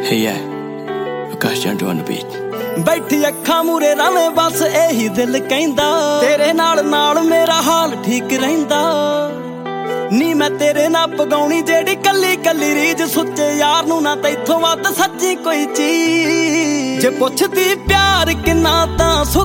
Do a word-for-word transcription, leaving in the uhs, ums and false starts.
Hey yeah, Akash Jandu on the beat. बैठी अखा मूरे रवे बस यही दिल कहंदा तेरे नाल नाल मेरा हाल ठीक रहिंदा नी मैं तेरे ना पगाउणी जेड़ी कल्ली कल्ली रीज सुच्चे यार नू ना तैथों वध सच्ची कोई चीज जे पुछदी प्यार किन्ना तां